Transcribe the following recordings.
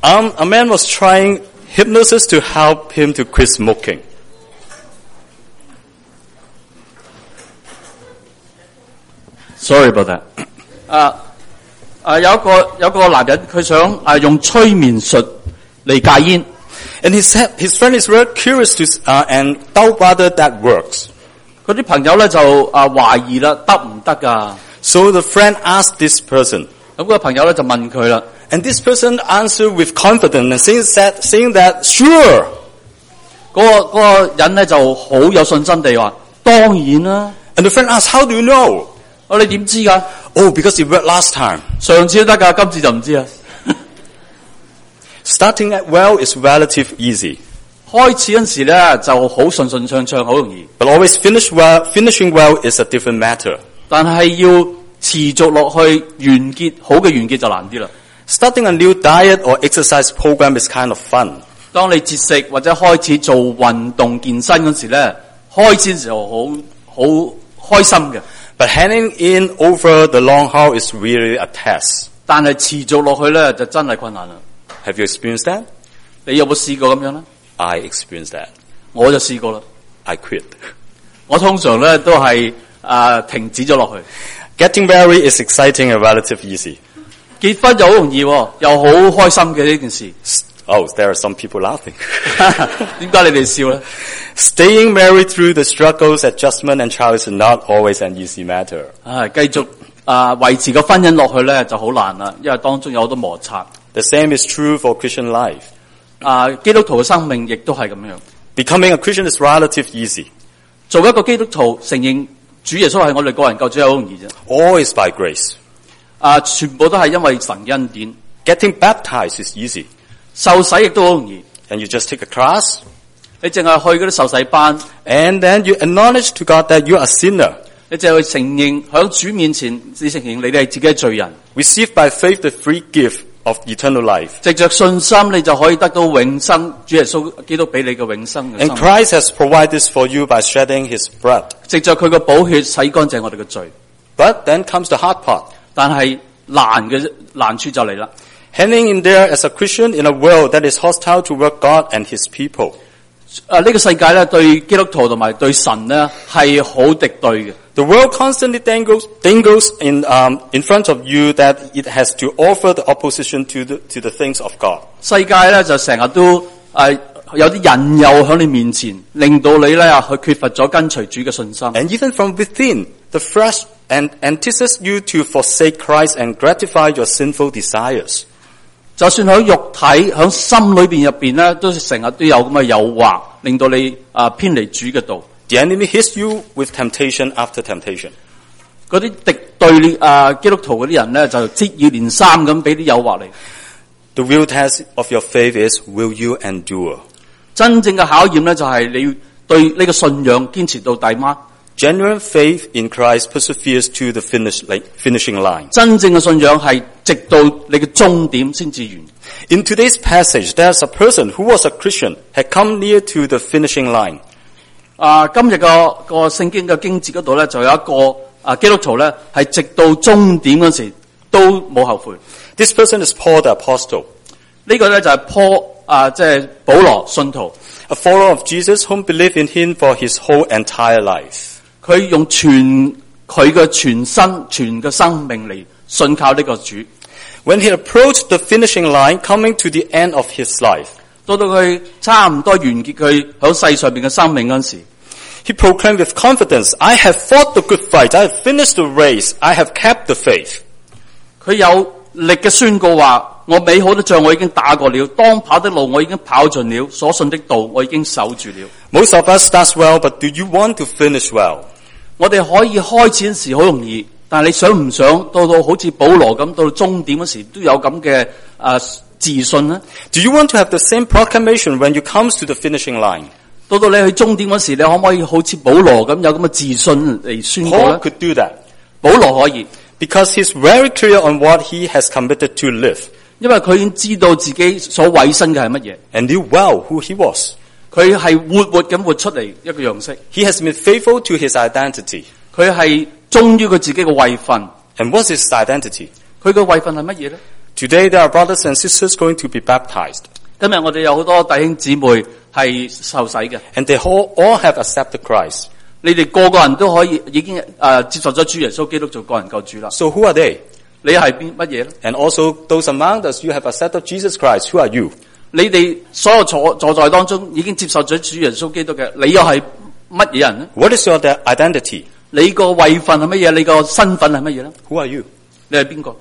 A man was trying hypnosis to help him to quit smoking. Sorry about that. 有個男人佢想用催眠術嚟戒煙。 And his friend is very curious to and doubt whether that works. 嗰啲朋友咧就懷疑啦，得唔得㗎？ So the friend asked this person. 咁個朋友咧就問佢啦。 And this person answered with confidence and saying that sure. 嗰個人咧就好有信心地話：當然啦。 And the friend asked, how do you know? 你點知㗎？ Oh, because it worked last time. 上次都得㗎，今次就唔知啦。 Starting at well is relative easy. 開始嗰陣時咧就好順順暢暢，好容易。 But always finishing well is a different matter. 但係要持續落去完結，好嘅完結就難啲啦。 Starting a new diet or exercise program is kind of fun. 當你節食或者開始做運動健身嗰時咧，開始時候好開心嘅。 But hanging in over the long haul is really a test. 但係持續落去咧就真係困難啦。 Have you experienced that? 你有冇試過咁樣咧？ I experienced that. 我就試過啦。 I quit. 我通常咧都係停止咗落去。 Getting married is exciting and relative easy. 結婚就好容易喎，又好開心嘅呢件事。 Oh, there are some people laughing. 點解你哋笑咧？ Staying married through the struggles, adjustment, and trial is not always an easy matter. 繼續維持個婚姻落去咧就好難啦，因為當中有好多摩擦。 The same is true for Christian life. 基督徒嘅生命亦都係咁樣。 Becoming a Christian is relative easy. 做一個基督徒，承認主耶穌係我哋個人救主係好容易啫。 All is by grace. 全部都係因為神恩典。 Getting baptized is easy. 受洗亦都好容易。 And you just take a class. 你淨係去嗰啲受洗班。 And then you acknowledge to God that you are a sinner. 你淨係去承認喺主面前，你承認你哋係自己嘅罪人。 Receive by faith the free gift of eternal life. 藉着信心，你就可以得到永生。主耶穌基督俾你嘅永生嘅生命。 And Christ has provided this for you by shedding His blood. 藉着佢嘅寶血洗乾淨我哋嘅罪。 But then comes the hard part. 但係難處就嚟啦。 Hanging in there as a Christian in a world that is hostile toward God and His people. 呢個世界咧對基督徒同埋對神咧係好敵對嘅。 The world constantly dangles in front of you that it has to offer the opposition to the things of God. 世界咧就成日都有啲引誘喺你面前，令到你咧去缺乏咗跟隨主嘅信心。 And even from within, the flesh entices you to forsake Christ and gratify your sinful desires. 就算喺肉體、喺心裏邊入邊咧，都成日都有咁嘅誘惑，令到你偏離主嘅道。 The enemy hits you with temptation after temptation. 嗰啲敵對基督徒嗰啲人咧，就接二連三咁俾啲誘惑你。 The real test of your faith is, will you endure? 真正嘅考驗咧，就係你要對呢個信仰堅持到底嗎？ Genuine faith in Christ perseveres to the finishing line. 真正嘅信仰係直到你嘅終點先至完。 In today's passage, there's a person who was a Christian, had come near to the finishing line. 今日個聖經嘅經節嗰度咧，就有一個基督徒咧，係直到終點嗰時都冇後悔。 This person is Paul the Apostle. 呢個咧就係即係保羅信徒。 A follower of Jesus whom believed in Him for his whole entire life. 佢用佢嘅全身、全嘅生命嚟信靠呢個主。 When he approached the finishing line, coming to the end of his life, 到佢差唔多完結佢喺世上邊嘅生命嗰時 he proclaimed with confidence, I have fought the good fight, I have finished the race, I have kept the faith. 佢有力嘅宣告話：我美好的仗我已經打過了，當跑的路我已經跑盡了，所信的道我已經守住了。 Most of us start well, but do you want to finish well? 我哋可以開始時好容易，但係你想唔想到好似保羅咁，到終點嗰時都有咁嘅自信呢？ Do you want to have the same proclamation when you comes to the finishing line? 到你去終點嗰時，你可唔可以好似保羅咁有咁嘅自信嚟宣告 Paul 呢？ could do that. 保羅可以， Because he's very clear on what he has committed to live. 因為佢已經知道自己所委身嘅係乜嘢， And knew well who he was. 佢係活咁活出嚟一個樣式， He has been faithful to his identity. 佢係忠於佢自己嘅位份。 And what's his identity? 佢嘅位份係乜嘢咧？ Today there are brothers and sisters going to be baptized. 今日我哋有好多弟兄姊妹係受洗嘅， And they all have accepted Christ. 你哋個個人都可以已經接受咗主耶穌基督做個人救主啦。 So who are they? 你係乜嘢咧？ And also those among us, you have accepted Jesus Christ. Who are you? 你哋所有坐在當中已經接受咗主耶穌基督嘅，你又係乜嘢人咧？ What is your identity? 你個位份係乜嘢？你個身份係乜嘢咧？ Who are you? 你係邊個？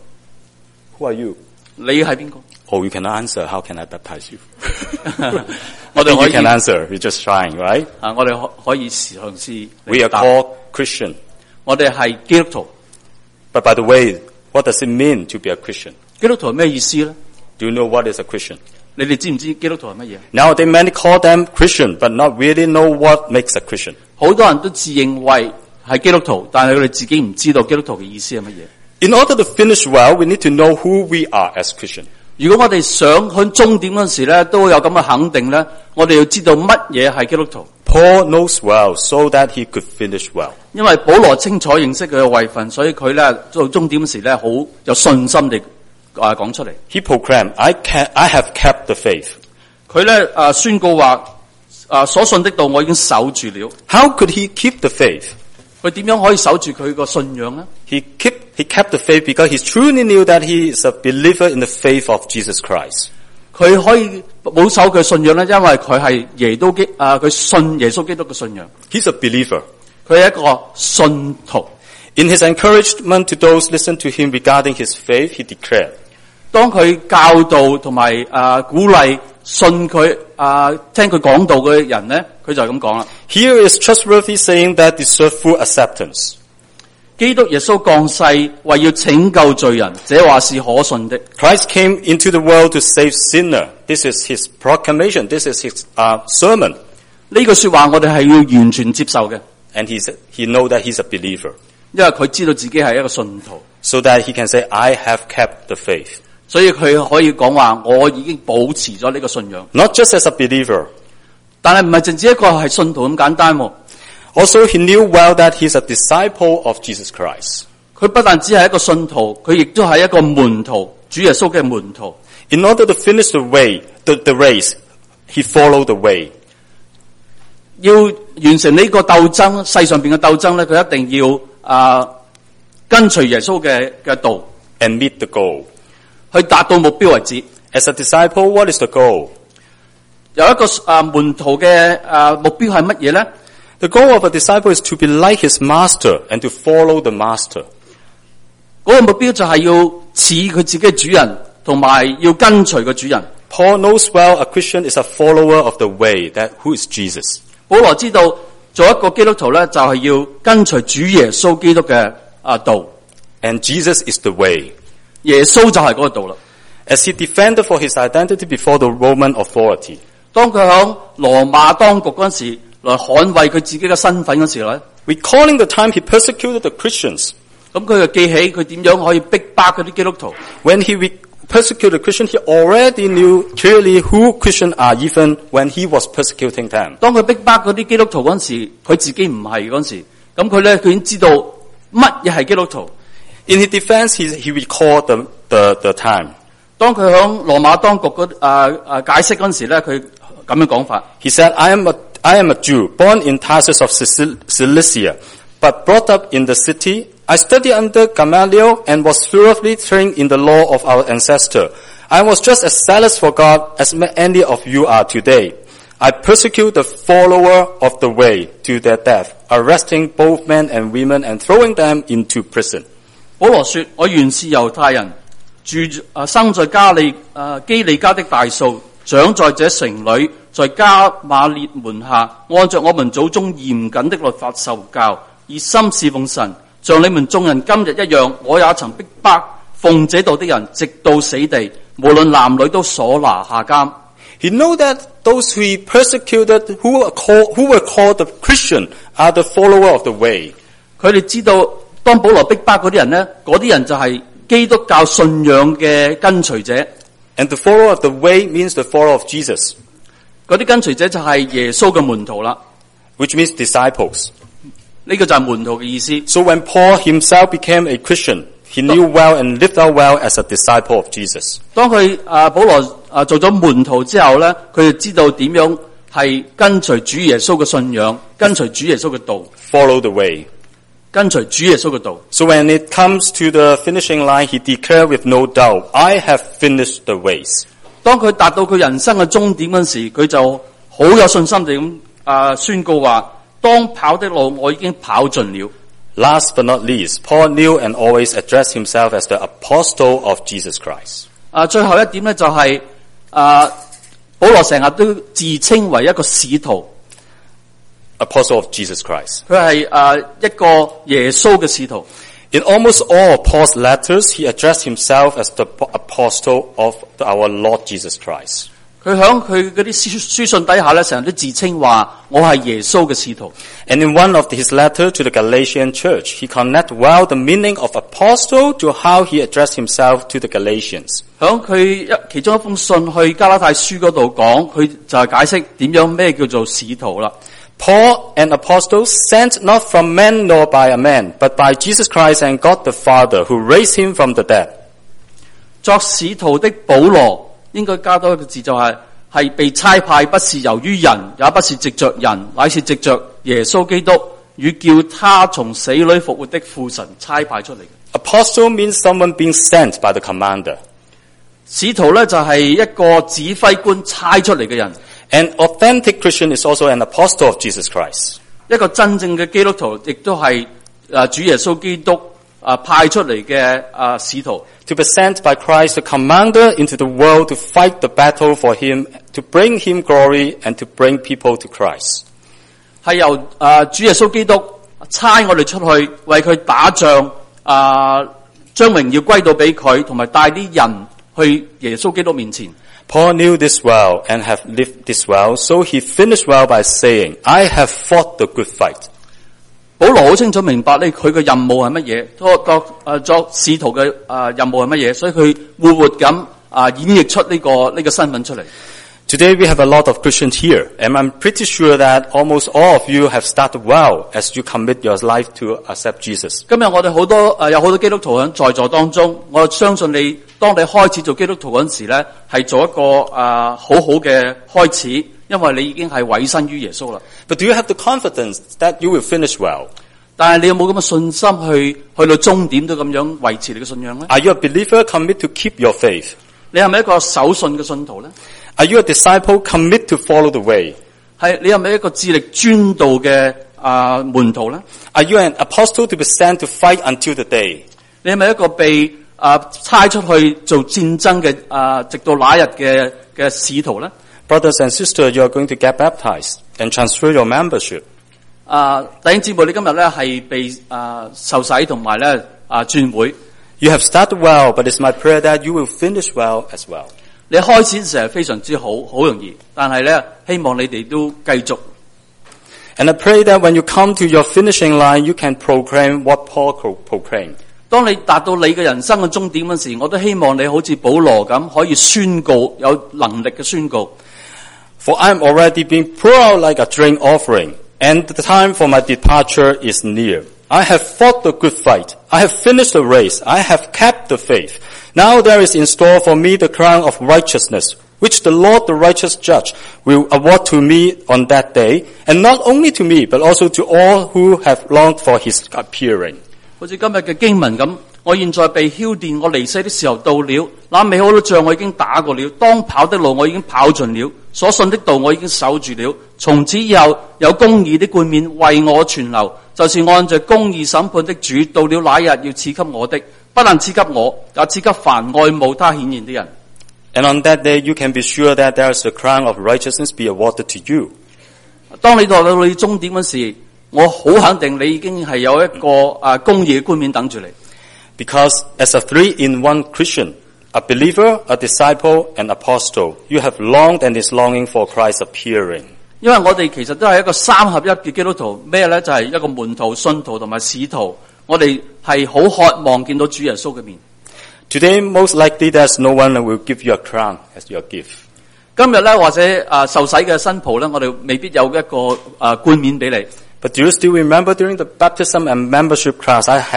Who are you? 你係邊個？ Oh, you cannot answer. How can I baptize you? 我哋 You 可以 can answer. You're just trying, right? 我哋可以嘗試 We are 答。 called Christian. 我哋係基督徒。 But by the way, what does it mean to be a Christian? 基督徒係咩意思咧？ Do you know what is a Christian? 你哋知唔知基督徒係乜嘢？ Nowadays, many call them Christian, but not really know what makes a Christian. 好多人都自認為係基督徒，但係佢哋自己唔知道基督徒嘅意思係乜嘢。 In order to finish well, we need to know who we are as Christians. 如果我哋想向終點嗰時咧，都有咁嘅肯定咧，我哋要知道乜嘢係基督徒。 Paul knows well so that he could finish well. 因為保羅清楚認識佢嘅位份，所以佢咧到終點時咧好有信心地講出嚟。 He proclaimed, I have kept the faith. 佢咧宣告話所信的道我已經守住了。 How could he keep the faith? 佢點樣可以守住佢個信仰呢？ He kept the faith because he truly knew that he is a believer in the faith of Jesus Christ. 佢可以保守佢信仰咧，因為佢係佢信耶穌基督嘅信仰。 He's a believer. 佢係一個信徒。 In his encouragement to those listen to him regarding his faith, he declared, 當佢教導同埋鼓勵信佢聽佢講道嘅人咧，佢就係咁講啦。 Here is trustworthy saying that deserve full acceptance. 基督耶穌降世為要拯救罪人，這話是可信的。 Christ came into the world to save sinner. This is his proclamation. This is his sermon. 呢句說話我哋係要完全接受嘅， And he know that he's a believer. 因為佢知道自己係一個信徒， So that he can say, I have kept the faith. 所以佢可以講話我已經保持咗呢個信仰。 Not just as a believer. 但係唔係淨止一個係信徒咁簡單喎。 Also, he knew well that he's a disciple of Jesus Christ. 佢不但只係一個信徒，佢亦都係一個門徒，主耶穌嘅門徒。 In order to finish the race, he followed the way. 要完成呢個鬥爭，世上邊嘅鬥爭咧，佢一定要跟隨耶穌嘅道， And meet the goal. 去達到目標為止。 As a disciple, what is the goal? 有一個門徒嘅目標係乜嘢咧？ The goal of a disciple is to be like his master and to follow the master. 嗰個目標就係要似佢自己嘅主人，同埋要跟隨個主人。 Paul knows well a Christian is a follower of the way, that who is Jesus. 保羅知道做一個基督徒咧，就係要跟隨主耶穌基督嘅道。 And Jesus is the way. 耶穌就係嗰個道啦。 As he defended for his identity before the Roman authority, 當佢響羅馬當局嗰時，來捍衛佢自己嘅身份嗰時咧， recalling the time he persecuted the Christians. 咁佢就記起佢點樣可以逼迫嗰啲基督徒。 When he persecuted Christians, he already knew clearly who Christians are even when he was persecuting them. 當佢逼迫嗰啲基督徒嗰時，佢自己唔係嗰時，咁佢已經知道乜嘢係基督徒。 In his defense, he recalled the time. 當佢響羅馬當局解釋嗰時咧，佢咁樣講法。 He said, I am a Jew, born in Tarsus of Cilicia, but brought up in the city. I studied under Gamaliel and was thoroughly trained in the law of our ancestor. I was just as zealous for God as any of you are today. I persecute the follower of the way to their death, arresting both men and women and throwing them into prison. 保羅說：我原是猶太人，生在基利家的大數，長在這城裏，在加馬列門下，按着我們祖宗嚴謹的律法受教，熱心侍奉神，像你們眾人今日一樣。我也曾逼迫奉這道的人，直到死地，無論男女都所拿下監。 He knew that those who he persecuted, who were called the Christian, are the follower of the way. 佢哋知道，當保羅逼迫嗰啲人呢，嗰啲人就係基督教信仰嘅跟隨者。 And the follower of the way means the follower of Jesus, 嗰啲跟隨者就係耶穌嘅門徒啦。 which means disciples. 呢個就係門徒嘅意思。 So when Paul himself became a Christian, He knew well and lived out well as a disciple of Jesus. 當佢保羅做咗門徒之後咧，佢就知道點樣係跟隨主耶穌嘅信仰，跟隨主耶穌嘅道， Follow the way. 跟隨主耶穌嘅道。 So when it comes to the finishing line, he declared with no doubt, I have finished the race. 當佢達到佢人生嘅終點嗰時，佢就好有信心地咁宣告話：當跑的路我已經跑盡了。 Last but not least, Paul knew and always addressed himself as the apostle of Jesus Christ. 最後一點咧就係保羅成日都自稱為一個使徒， Apostle of Jesus Christ. 佢係一個耶穌嘅使徒。 In almost all Paul's letters, he addressed himself as the apostle of our Lord Jesus Christ. 佢響佢嗰啲書信底下咧，成日都自稱話我係耶穌嘅使徒。 And in one of his letters to the Galatian church, he connected well the meaning of apostle to how he addressed himself to the Galatians. 響佢其中一封信去加拉太書嗰度講，佢就係解釋點樣咩叫做使徒啦。 Paul, an apostle, sent not from men nor by a man, but by Jesus Christ and God the Father, who raised him from the dead. 作使徒的保羅應該加多一個字，就係被差派，不是由於人，也不是藉着人，乃是藉着耶穌基督與叫他從死裏復活的父神差派出嚟嘅。 Apostle means someone being sent by the commander. 使徒咧就係一個指揮官差出嚟嘅人。 An authentic Christian is also an apostle of Jesus Christ. 一個真正嘅基督徒亦都係主耶穌基督派出嚟嘅使徒。 To be sent by Christ, the commander, into the world to fight the battle for him, to bring him glory and to bring people to Christ. 係由主耶穌基督差我哋出去為佢打仗，將榮耀歸到俾佢，同埋帶啲人去耶穌基督面前。 Paul knew this well and have lived this well, so he finished well by saying, I have fought the good fight. 保羅好清楚明白咧，佢嘅任務係乜嘢，作使徒嘅任務係乜嘢，所以佢活咁演繹出呢個身份出嚟。 Today we have a lot of Christians here, and I'm pretty sure that almost all of you have started well as you commit your life to accept Jesus. 今日我哋有好多基督徒喺在座當中，我相信當你開始做基督徒嗰陣時咧，係做一個好好嘅開始，因為你已經係委身於耶穌啦。 But do you have the confidence that you will finish well? 但係你有冇咁嘅信心去到終點都咁樣維持你嘅信仰咧？ Are you a believer commit to keep your faith? 你係咪一個守信嘅信徒咧？ Are you a disciple commit to follow the way? 係你係咪一個致力專道嘅門徒咧？ Are you an apostle to be sent to fight until the day? 你係咪一個被差出去做戰爭嘅直到那日嘅使徒咧？ Brothers and sisters, you are going to get baptized and transfer your membership. 弟兄姊妹，你今日咧係被受洗同埋咧轉會。 You have started well, but it's my prayer that you will finish well as well. 你開始嘅時候非常之好容易，但係咧希望你哋都繼續。 And I pray that when you come to your finishing line, you can proclaim what Paul proclaimed. 當你達到你嘅人生嘅終點嗰時，我都希望你好似保羅咁，可以宣告，有能力嘅宣告。 For I am already being poured out like a drink offering, and the time for my departure is near. I have fought the good fight. I have finished the race. I have kept the faith. Now there is in store for me the crown of righteousness, which the Lord, the righteous judge, will award to me on that day, and not only to me, but also to all who have longed for his appearing. 好似今日嘅經文咁，我現在被澆奠，我離世的時候到了。那美好的仗我已經打過了，當跑的路我已經跑盡了，所信的道我已經守住了。從此以後有公義的冠冕為我存留，就是按着公義審判的主，到了那日要賜給我的，不但賜給我，也賜給凡愛慕他顯現的人。 And on that day you can be sure that there is a crown of righteousness be awarded to you. 當你到你終點嗰時，我好肯定你已經係有一個公義嘅冠冕等住你。 Because as a three-in-one Christian, a believer, a disciple, and apostle, you have longed and is longing for Christ's appearing. 因為我哋其實都係一個三合一嘅基督徒，咩咧？就係一個門徒、信徒同埋使徒。我哋係好渴望見到主耶穌嘅面。 Today, most likely, there's no one who will give you a crown as your gift. 今日咧，或者受洗嘅新抱咧，我哋未必有一個冠冕俾你。 But do you still remember during the baptism and membership class, I have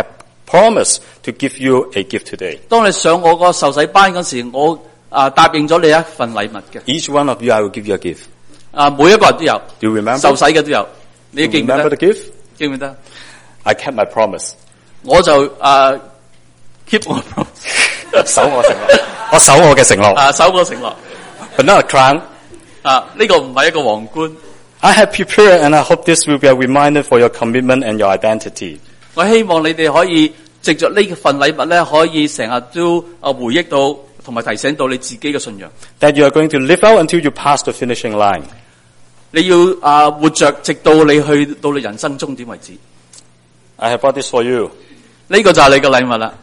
promise to give you a gift today. 當你上我個受洗班嗰時，我答應咗你一份禮物嘅。 Each one of you, I will give you a gift. 每一個人都有， Do you remember? 受洗嘅都有。你 Do 記 you 唔記 remember 得？ the gift? 記唔記得？ I kept my promise. 我就keep 我 promise， 守我承諾。我守我嘅承諾。 守我承諾。 But not a crown. 呢個唔係一個皇冠。 I have prepared, and I hope this will be a reminder for your commitment and your identity. 我希望你哋可以藉着呢份禮物咧，可以成日都回憶到同埋提醒到你自己嘅信仰。 That you are going to live out until you pass the finishing line. 你要活着，直到你去到你人生終點為止。 I have brought this for you. 呢個就係你嘅禮物啦。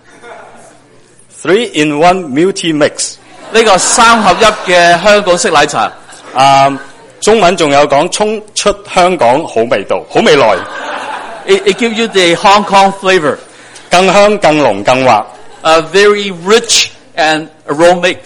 3-in-1 multi mix. 呢個3合1嘅香港式奶茶。 中文仲有講衝出香港好味道，好味來。 It gives you the Hong Kong flavor. 更香、更濃、更滑。 Very rich and aromatic.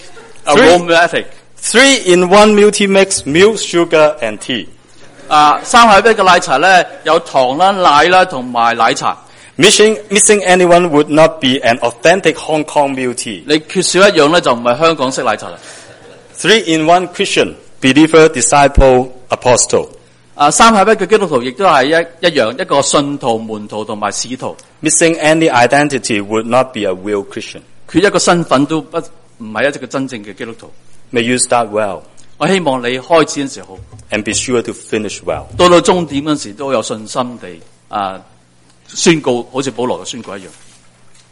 3-in-1 multi mix, milk, sugar and tea. 3合1嘅奶茶咧，有糖啦、奶啦同埋奶茶。 Missing anyone would not be an authentic Hong Kong milk tea. 你缺少一樣咧，就唔係香港式奶茶啦。 3-in-1 Christian, believer, disciple, apostle. 3合1嘅基督徒亦都係一樣，一個信徒、門徒同埋使徒。 Missing any identity would not be a real Christian. 缺一個身份都唔係一個真正嘅基督徒。 May you start well. 我希望你開始嘅時候好， And be sure to finish well. 到終點嗰時都有信心地宣告，好似保羅嘅宣告一樣。